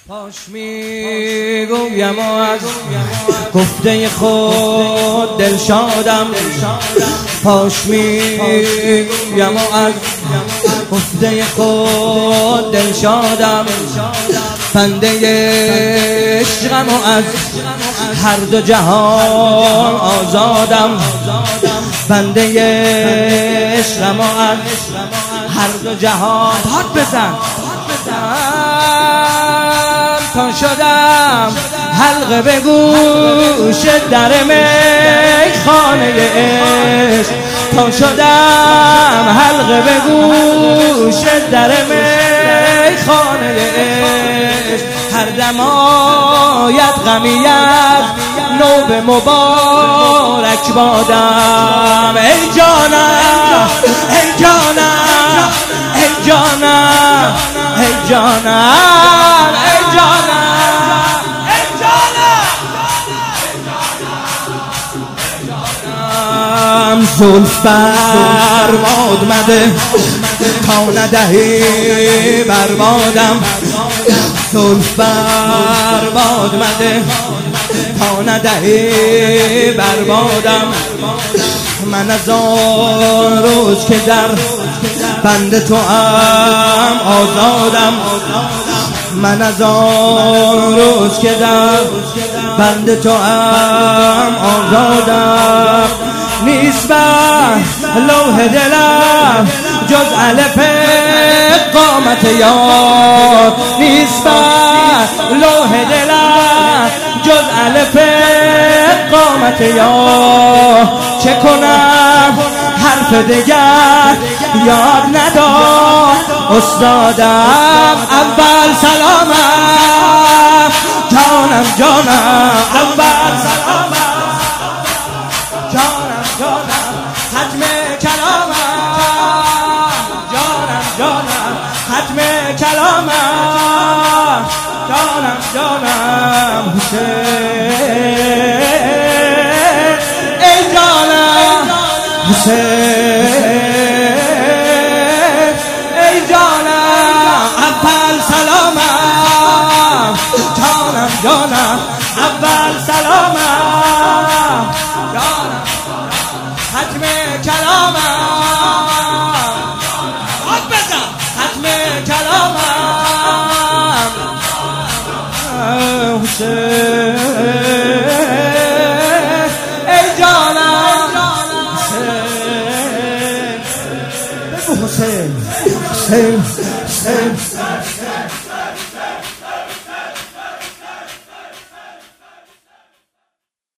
پاش میگویم و از گفته خود دل شادم، پاش میگویم و از گفته خود دل شادم، بنده عشقم و از هر دو جهان آزادم، بنده عشقم و از هر دو جهان داد بزن تا شدم حلقه به گوش در میخانه عشق، تا شدم حلقه به گوش در میخانه عشق، هر دم آید غمی از نوبه مبارک بادم. ای جانم ای جانم ای جانم ای جانم ای جانم ای جانم، زلف برباد مده تا ندهی بربادم، زلف برباد مده تا ندهی بربادم، من از آن روز که در بند تو هم آزادم، من از آن روز که در بند تو هم آزادم، نیست بر لوح دلم جز الف قامت یار، نیست بر لوح دلم جز الف قامت یار، چه کنم حرف دگر یاد ندار استادم، اول سلامم جانم جانم، اول سلامم جانم جانم، ختم کلامم جانم جانم، ختم کلامم جانم جانم، حسین ای جانم حسین.